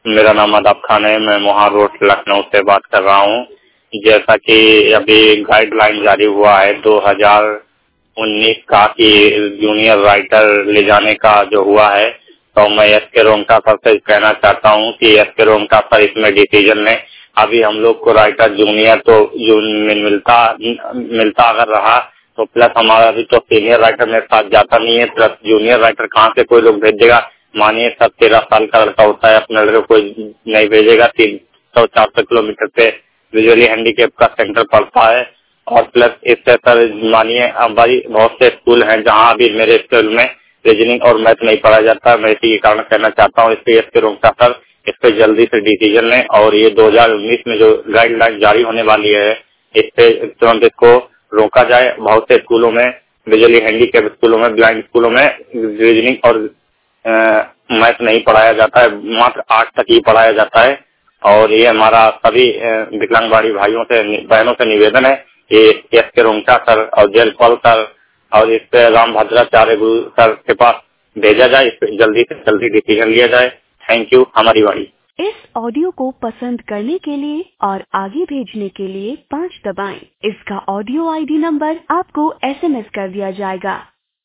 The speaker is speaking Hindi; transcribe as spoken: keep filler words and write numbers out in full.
मेरा नाम अदब खान है। मैं मोहार रोड लखनऊ से बात कर रहा हूँ। जैसा कि अभी गाइडलाइन जारी हुआ है दो हज़ार उन्नीस का कि जूनियर राइटर ले जाने का जो हुआ है, तो मैं एस के रोंगटा सर से कहना चाहता हूँ कि एस के रोंगटा सर इसमें डिसीजन लें। अभी हम लोग को राइटर जूनियर तो जो मिलता मिलता अगर रहा तो प्लस हमारा अभी तो सीनियर राइटर मेरे साथ जाता नहीं है, प्लस जूनियर राइटर कहाँ से कोई लोग भेज देगा। मानिए सब तेरह साल का लड़का होता है, अपने लड़के कोई नहीं भेजेगा। तीन सौ चार सौ किलोमीटर पे विजुअली हैंडीकेप का सेंटर पड़ता है। और प्लस इससे सर मानिए भाई बहुत से स्कूल हैं जहाँ अभी मेरे स्कूल में रीजनिंग और मैथ नहीं पढ़ाया जाता। मैं इसी के कारण कहना चाहता हूँ इसलिए इसके रोकता सर इस पे जल्दी से डिसीजन लें और ये दो हज़ार उन्नीस में जो गाइडलाइन जारी होने वाली है इस पे तुरंत इसको रोका जाए। बहुत से स्कूलों में विजुअली हैंडीकेप स्कूलों में ब्लाइंड स्कूलों में रीजनिंग और मैथ नहीं पढ़ाया जाता है, मात्र आठ तक ही पढ़ाया जाता है। और ये हमारा सभी विकलांगवाड़ी भाइयों से बहनों से निवेदन है कि एस के रोंगटा सर और जयपाल सर और इस पे राम भद्राचार्य गुरु सर के पास भेजा जाए, इस पे जल्दी से जल्दी डिसीजन लिया जाए। Thank you. हमारी वाणी। इस ऑडियो को पसंद करने के लिए और आगे भेजने के लिए पाँच दबाएं। इसका ऑडियो आईडी नंबर आपको एसएमएस कर दिया जाएगा।